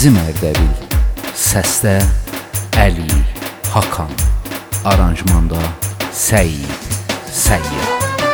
bizim Ərdəbil. Səsdə Əli Hakan, aranjmanda Səid Səyyad.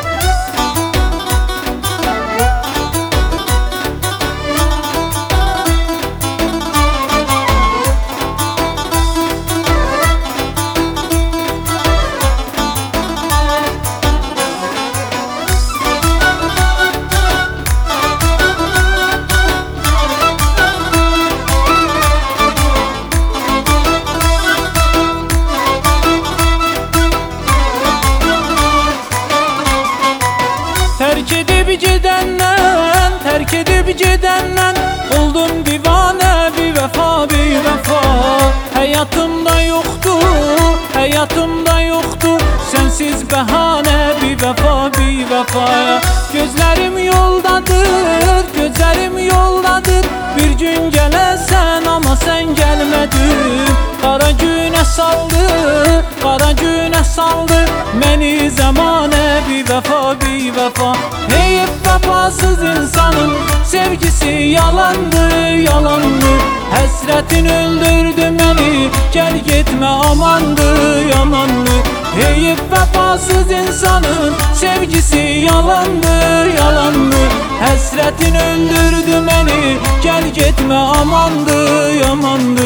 Terk edip gidenden oldum divane, bir vefa bir vefa. Hayatımda yoktu, hayatımda yoktu sensiz bahane, bir vefa bir vefa. Gözlerim yoldadır, gözlerim yoldadır, bir gün gelesen ama sen gelmedin. Kara güne saldı, kara güne saldı beni zamane, bir vefa bir vefa. Hey vefasız insanın sevgisi yalandı, yalandı. Hasretin öldürdü beni, gel gitme amandı, yamandı. Hey vefasız insanın sevgisi yalandı, yalandı. Hasretin öldürdü beni, gel gitme amandı, yamandı.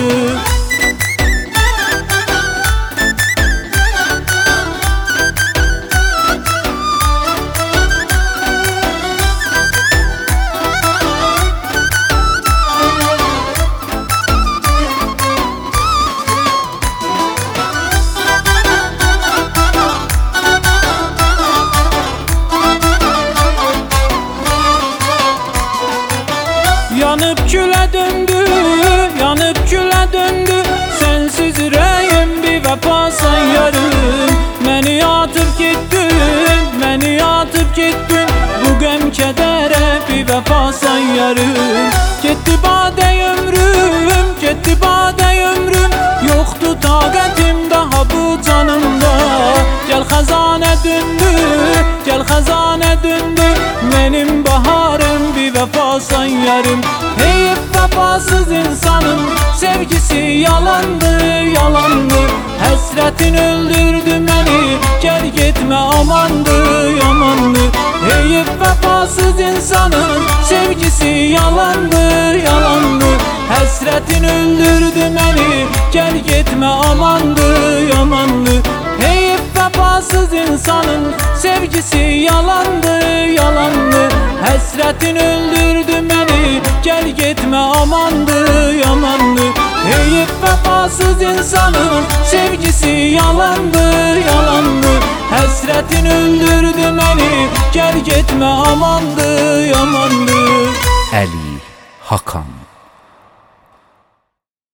Yanıp küle döndü, yanıp küle döndü sensiz yüreğim, bir vefa sayarım. Beni atıp gittin, beni atıp gittin, bu gem kedere bir vefa sayarım. Gitti bade ömrüm, gitti bade ömrüm, yoktu taqetim daha bu canımda. Gel hazane döndü, gel hazane döndü benim baharım, bir vefa sayarım. Hey vefasız insanın sevgisi yalandı, yalandı. Hasretin öldürdü beni, gel gitme amandı, yamandı. Hey vefasız insanın sevgisi yalandı, yalandı. Hasretin öldürdü beni, gel gitme amandı, yamandı. Hey vefasız insanın sevgisi yalandı, yalandı. Hasretin öldürdü beni, gel gitme amandı, yamandı. Hey vefasız insanın sevgisi yalandı, yalandı. Hasretin öldürdü beni, gel gitme amandı, yamandı. Əli Hakan.